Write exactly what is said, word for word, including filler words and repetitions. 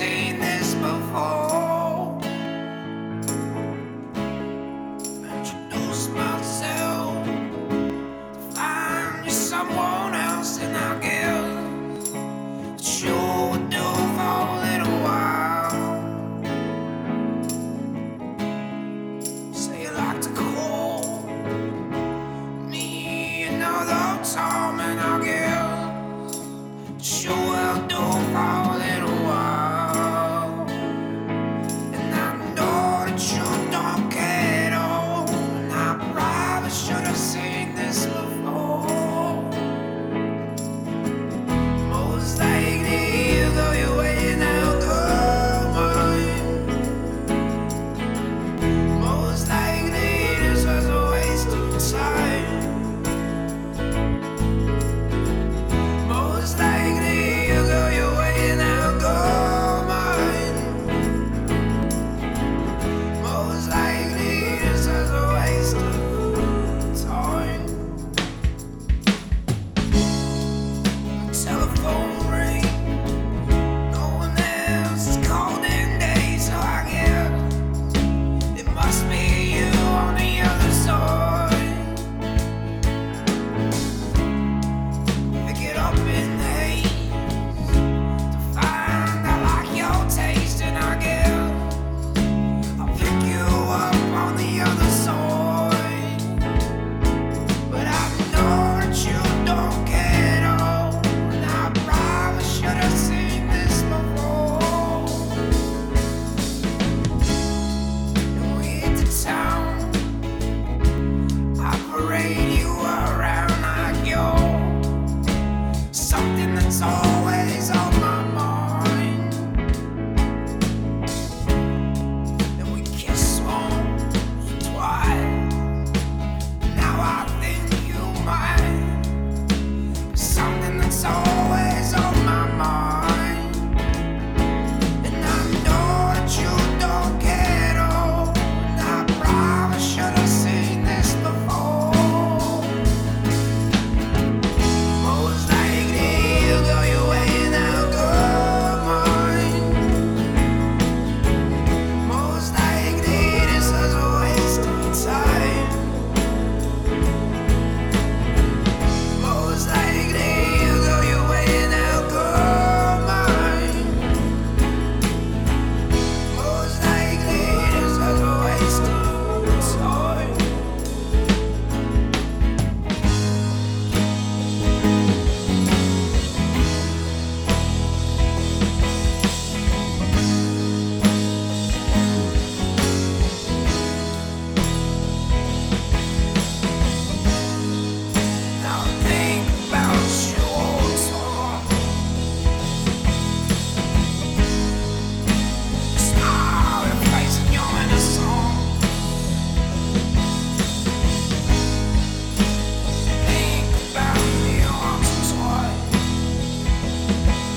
seen this before. Introduce myself to find you someone else, and I guess that you would do for a little while. Say you like to call me another time, and I guess that you will do for a little while. And I know that you don't care at all, and I probably should have seen this before. Most likely you go your way and I'll go mine. Most likely this was a waste of time. Most likely you go your way and I'll go mine. Most likely this was a waste of time. Telephone ring, no one else is called in days, so I guess it must be you on the other side. Pick it up in the haze to find I like your taste, and I guess I'll pick you up on the other side. But I know that you don't care at all, and I probably should have seen this before. And we hit the town, I parade you around like you're something that's always on my mind. And we kiss once, twice. Now I think you might be something that's always on my mind. And I know that you don't care at all, and I probably should have seen this before. Most likely you go your way and I'll go mine. Most likely this was a waste of time. Most likely you go your way and I'll go mine. Most likely this was a waste of time. Now think about you all the time. Smile your face and you're in a song. Think about me once or twice.